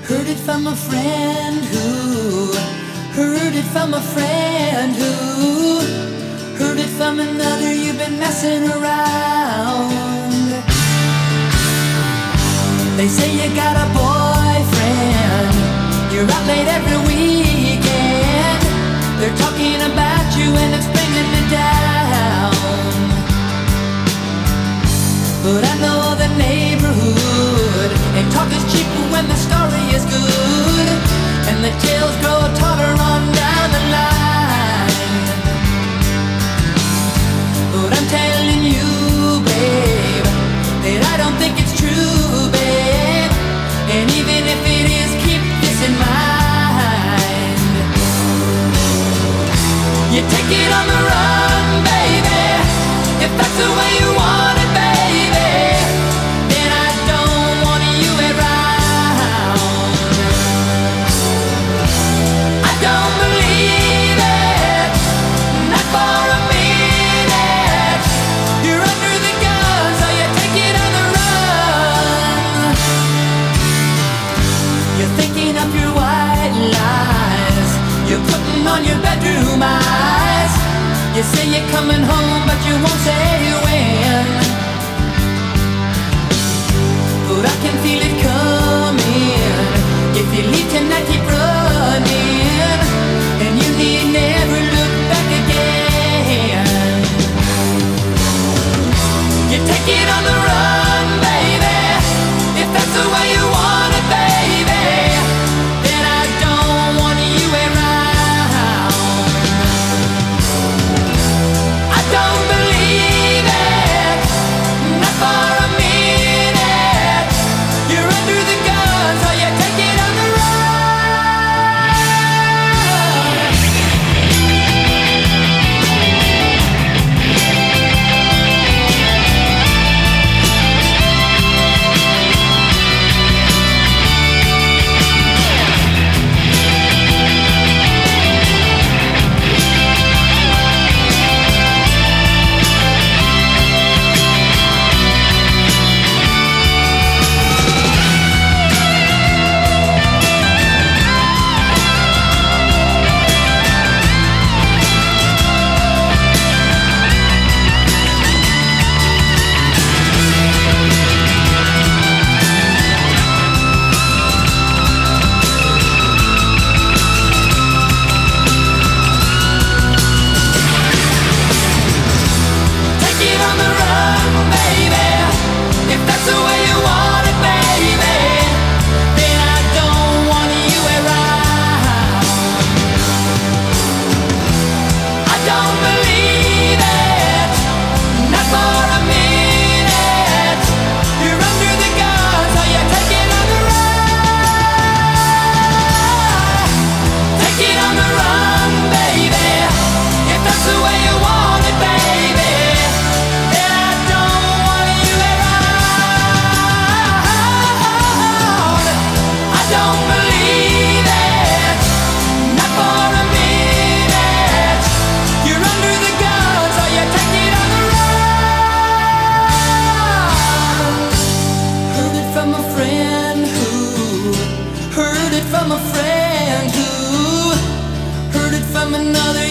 Heard it from a friend who heard it from a friend who heard it from another. You've been messing around. They say you got a boyfriend, you're out late every weekend. They're talking about you and it's bringing me down. But I know the neighborhood, and talk is cheap when the story is good, and the tales grow taller on down the line. But I'm telling you, babe, that I don't think it's true, babe. And even if it is, keep this in mind. You take it on the run, baby, if that's the way you want it, baby. Then I don't want you around. I don't believe it, not for a minute. You're under the gun, so you take it on the run. You're thinking up your white lies, you're putting on your bedroom eyes. You say you're coming home, but you won't say when. But I can feel it coming. If you leave tonight, keep running, and you need never look back again. You take it on the run, baby, if that's the way you want it, baby. Then I don't want you around. I don't believe it, not for a minute. You're under the gun, so you take it on the run. From a friend who heard it from another.